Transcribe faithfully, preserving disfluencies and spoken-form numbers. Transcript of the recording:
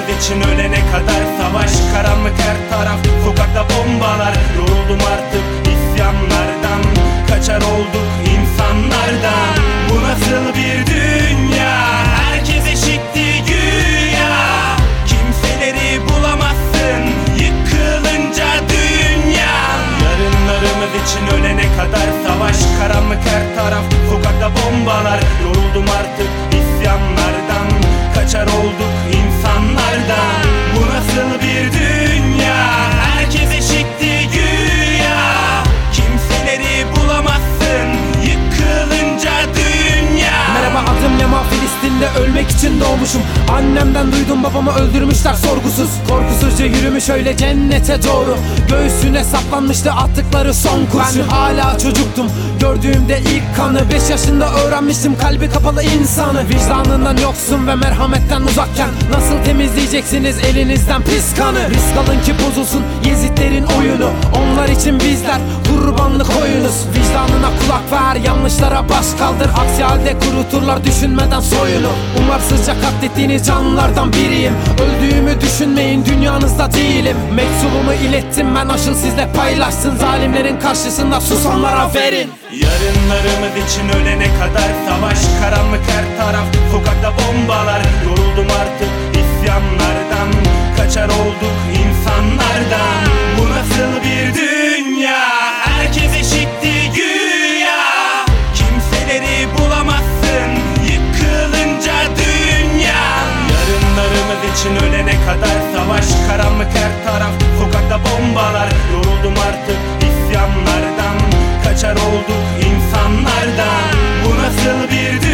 için ölene kadar savaş, karanlık her taraf, sokakta bombalar. Yoruldum artık isyanlardan, kaçar olduk insanlardan. Bu nasıl bir dünya? Herkes eşitti güya. Kimseleri bulamazsın yıkılınca dünya. Yarınlarımız için ölene kadar savaş, karanlık her taraf, sokakta bombalar. Yoruldum artık isyanlardan, kaçar olduk insanlardan. Bu nasıl bir dünya? Herkes eşitti güya. Kimseleri bulamazsın yıkılınca dünya. Merhaba, adım Lema, Filistin'de ölmek için doğmuşum. Annemden duydum, babamı öldürmüşler sorgusuz. Korkusuzca yürümüş öyle cennete doğru. Göğsüne saplanmıştı attıkları son kurşun. Ben hala çocuktum gördüğümde ilk kanı. Beş yaşında öğrenmiştim kalbi kapalı insanı. Vicdanından yoksun ve merhametten uzakken nasıl temizleyeceksiniz elinizden pis kanı? Risk alın ki bozulsun Yezidlerin oyunu. Onlar için bizler kurbanlık oyunuz. Vicdanına kulak ver, yanlışlara baş kaldır. Aksi halde kuruturlar düşünmeden soyunu. Umarsızca katlettiğiniz canlılardan biriyim. Öldüğümü düşünmeyin, dünyanızda değilim. Mektubumu ilettim ben, aşıl sizle paylaşsın. Zalimlerin karşısında susanlara verin. Yarınlarımız için ölene kadar savaş, karanlık her taraf, sokakta bombalar. Yoruldum artık isyanlardan, kaçar olduk insanlardan. Bu nasıl bir dünya? Herkes eşitti güya. Kimseleri bulamazsın yıkılınca dünya. Yarınlarımız için ölene kadar savaş, karanlık her taraf, sokakta bombalar. Yoruldum artık isyanlardan, kaçar olduk insanlardan. Bu nasıl bir dünya?